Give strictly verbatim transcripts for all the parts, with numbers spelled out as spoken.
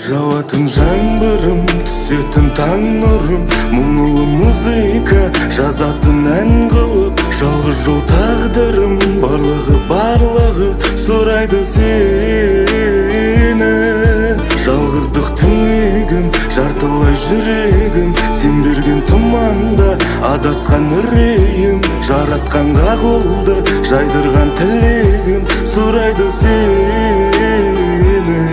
Жауатын жаңбырым, түсетін таң нұрым, мұңлы музыка жазатын ән қылып. Жалғыз жол тағдырым, барлығы барлығы сұрайды сені. Жалғыздық түнегім, жартылай жүрегім, сен берген тұманда адасқан үрейім. Жаратқанға қолды жайдырған тілегім, сұрайды сені.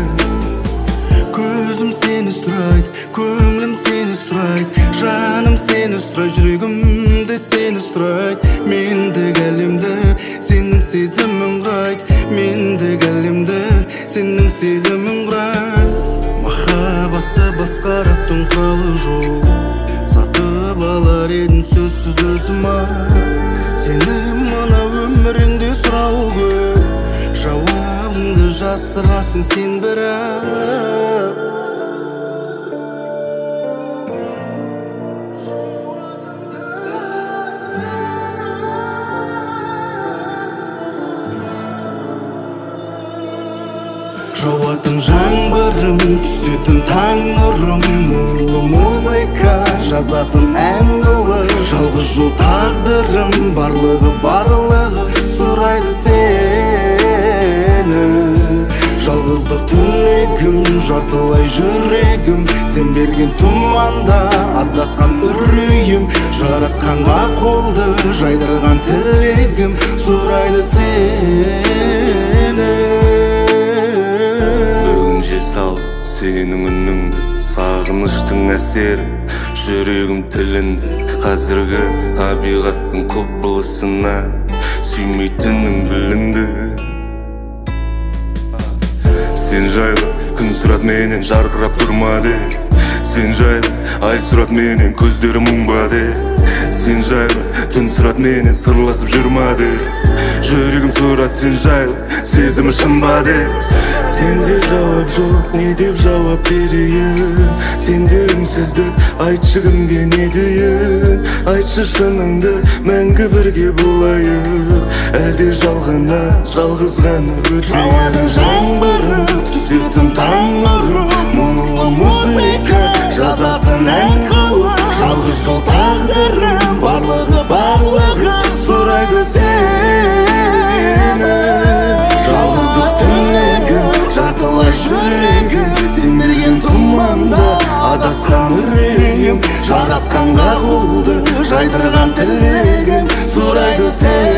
Көзім сені сұрайды, көңілім сені сұрайды, жаным сені сұрайды, жүрегімді сені сұрайды. Мендік әлемді сенің сезімің құрайды, мендік әлемді сенің сезімің құрайды. Махаббатты басқаратын құралы жоқ, сатып алар едім сөзсіз өзіма. Сені мына өміріңде сұрау көп, жауабыңды жасырасың сен бірақ. Жауатын жаңбырым, түсетін таң нұрым, мұңлы музыка жазатын ән қылып. Жалғыз жол тағдырым, барлығы барлығы сұрайды сені. Жалғыздық түнегім, жартылай жүрегім, сен берген тұманда адасқан үрейім. Жаратқанға қолды жайдырған тілегім, сұрайды сені. Сал сенің үніңді, сағыныштың әсері, жүрегім тілінді. Қазіргі табиғаттың құбылысына сүймейтінің білінді. Сен жайлы күн сұрат менен жарқырап тұрмады, сен жайлы ай сұрат менен көздері мұңбады. Сен жайлы түн сұрат менен сырласып жүрмады, жүрегім сұрат сен жайлы сезімі шынбады. Сенде жауап жоқ, не деп жауап берейін? Сенде үнсіздік, айтшы кімге не дейін? Айтшы шыныңды, мәңгі бірге болайық, әлде жалғана, жалғыз ғана өтейін? Жауатын жаңбырым, түсетін таң нұрым, мұңлы музыка жазатын ән қылып. Жалғыз жол тағдырым, барлығы барлығы сұрайды сені. Жалғыздық түнегім, жартылай жүрегім, сен берген тұманда адасқан үрейім. Жаратқанға қолды жайдырған тілегім, сұрайды сені.